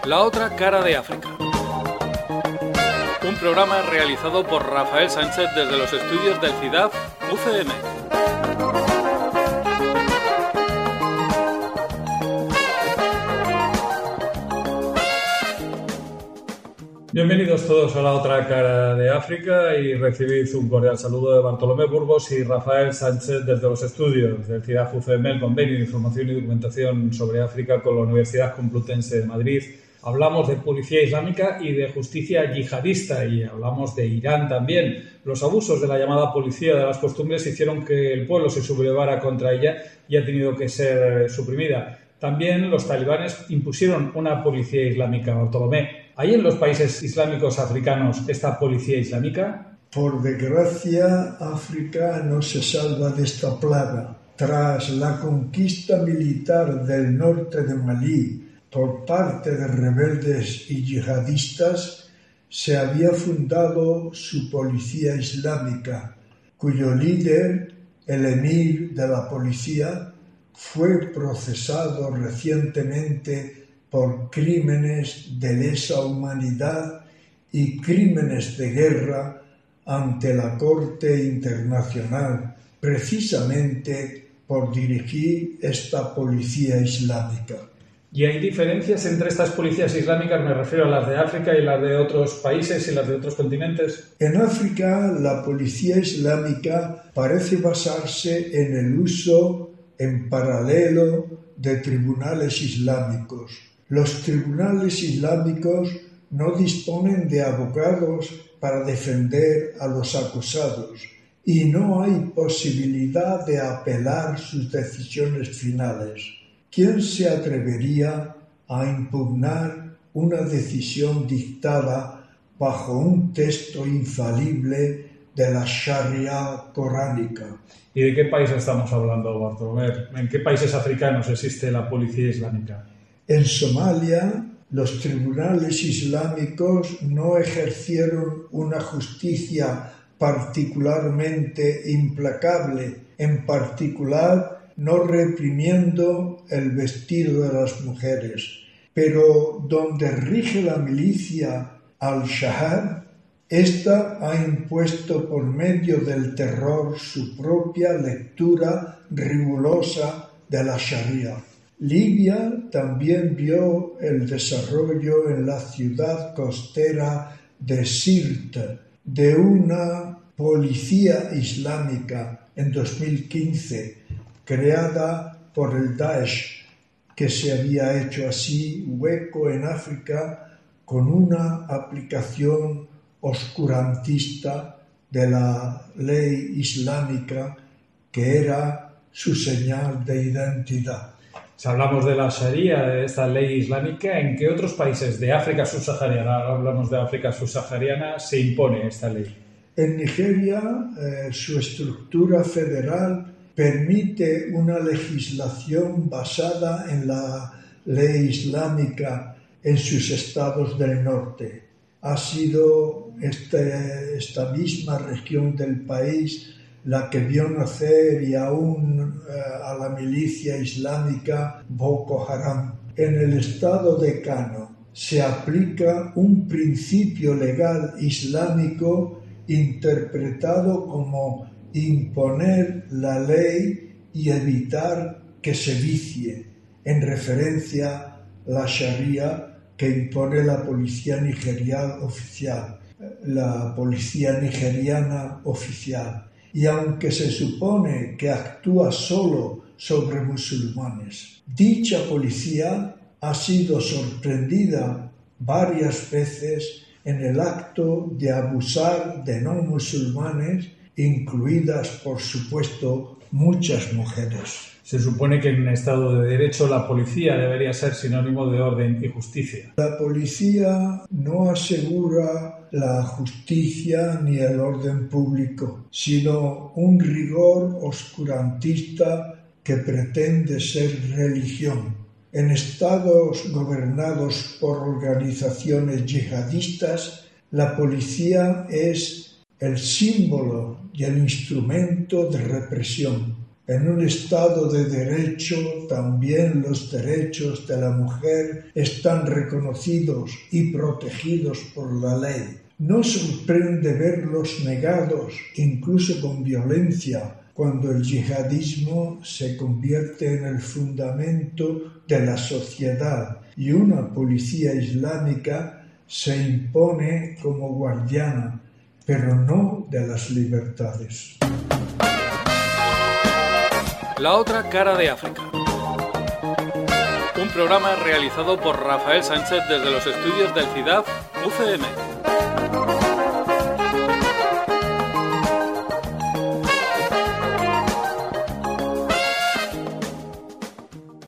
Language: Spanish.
La otra cara de África. Un programa realizado por Rafael Sánchez desde los estudios del CIDAF UCM. Bienvenidos todos a La otra cara de África y recibid un cordial saludo de Bartolomé Burgos y Rafael Sánchez desde los estudios del CIDAF UCM, el Convenio de Información y Documentación sobre África con la Universidad Complutense de Madrid. Hablamos de policía islámica y de justicia yihadista y hablamos de Irán también. Los abusos de la llamada policía de las costumbres hicieron que el pueblo se sublevara contra ella y ha tenido que ser suprimida. También los talibanes impusieron una policía islámica. Bartolomé, ¿hay en los países islámicos africanos esta policía islámica? Por desgracia, África no se salva de esta plaga. Tras la conquista militar del norte de Malí por parte de rebeldes y yihadistas, se había fundado su policía islámica, cuyo líder, el emir de la policía, fue procesado recientemente por crímenes de lesa humanidad y crímenes de guerra ante la Corte Internacional, precisamente por dirigir esta policía islámica. ¿Y hay diferencias entre estas policías islámicas? Me refiero a las de África y las de otros países y las de otros continentes. En África, la policía islámica parece basarse en el uso en paralelo de tribunales islámicos. Los tribunales islámicos no disponen de abogados para defender a los acusados y no hay posibilidad de apelar sus decisiones finales. ¿Quién se atrevería a impugnar una decisión dictada bajo un texto infalible de la Sharia coránica? ¿Y de qué país estamos hablando, Bartolomé? ¿En qué países africanos existe la policía islámica? En Somalia, los tribunales islámicos no ejercieron una justicia particularmente implacable, en particular no reprimiendo el vestido de las mujeres, pero donde rige la milicia al-Shahab, esta ha impuesto por medio del terror su propia lectura rigurosa de la Sharia. Libia también vio el desarrollo en la ciudad costera de Sirte de una policía islámica en 2015, creada por el Daesh, que se había hecho así hueco en África con una aplicación oscurantista de la ley islámica que era su señal de identidad. Si hablamos de la Sharia, de esta ley islámica, ¿en qué otros países de África subsahariana, hablamos de África subsahariana, se impone esta ley? En Nigeria, su estructura federal permite una legislación basada en la ley islámica en sus estados del norte. Ha sido esta misma región del país la que vio nacer y aún a la milicia islámica Boko Haram. En el estado de Kano se aplica un principio legal islámico interpretado como imponer la ley y evitar que se vicie, en referencia a la Sharia que impone la policía nigeriana oficial. Y aunque se supone que actúa solo sobre musulmanes, dicha policía ha sido sorprendida varias veces en el acto de abusar de no musulmanes, incluidas, por supuesto, muchas mujeres. Se supone que en un Estado de Derecho la policía debería ser sinónimo de orden y justicia. La policía no asegura la justicia ni el orden público, sino un rigor oscurantista que pretende ser religión. En estados gobernados por organizaciones yihadistas, la policía es el símbolo y el instrumento de represión. En un Estado de derecho también los derechos de la mujer están reconocidos y protegidos por la ley. No sorprende verlos negados, incluso con violencia, cuando el yihadismo se convierte en el fundamento de la sociedad y una policía islámica se impone como guardiana, pero no de las libertades. La otra cara de África. Un programa realizado por Rafael Sánchez desde los estudios del CIDAF UCM.